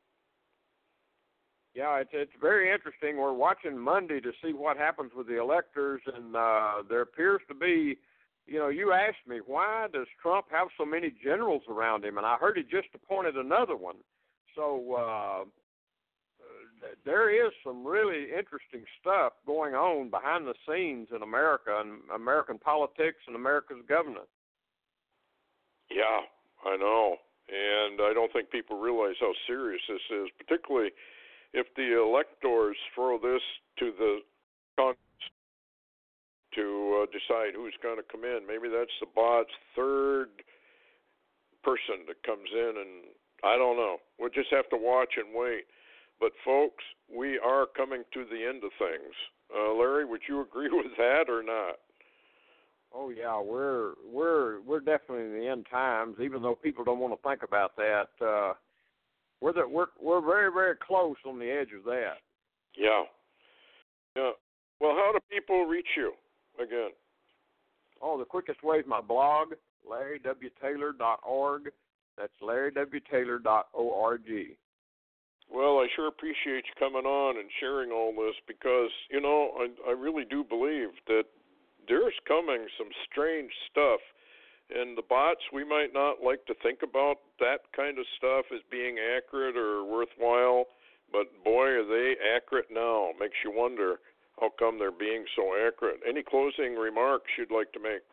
Yeah, it's it's very interesting. We're watching Monday to see what happens with the electors, and uh, there appears to be, you know, you asked me, why does Trump have so many generals around him? And I heard he just appointed another one. So uh, there is some really interesting stuff going on behind the scenes in America and American politics and America's government. Yeah, I know. And I don't think people realize how serious this is, particularly if the electors throw this to the Congress to uh, decide who's going to come in. Maybe that's the bot's third person that comes in, and I don't know. We'll just have to watch and wait. But, folks, we are coming to the end of things. Uh, Larry, would you agree with that or not? Oh yeah, we're we're we're definitely in the end times, even though people don't want to think about that. Uh, We're, the, we're we're very, very close on the edge of that. Yeah. Yeah. Well, how do people reach you again? Oh, the quickest way is my blog, larry w taylor dot org. That's larry w taylor dot org. Well, I sure appreciate you coming on and sharing all this because, you know, I, I really do believe that there's coming some strange stuff. And the bots, we might not like to think about that kind of stuff as being accurate or worthwhile, but boy, are they accurate now. Makes you wonder how come they're being so accurate. Any closing remarks you'd like to make?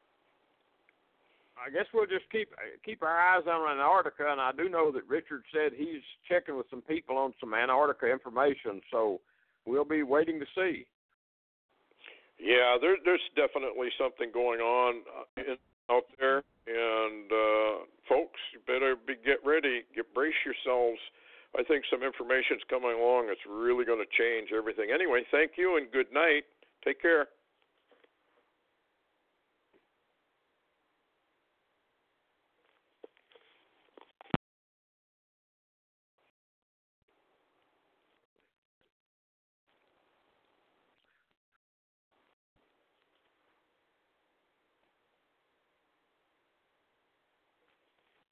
I guess we'll just keep keep our eyes on Antarctica, and I do know that Richard said he's checking with some people on some Antarctica information, so we'll be waiting to see. Yeah, there, there's definitely something going on in, out there, and uh, folks, you better be, get ready, get brace yourselves. I think some information's coming along that's really going to change everything. Anyway, thank you and good night. Take care.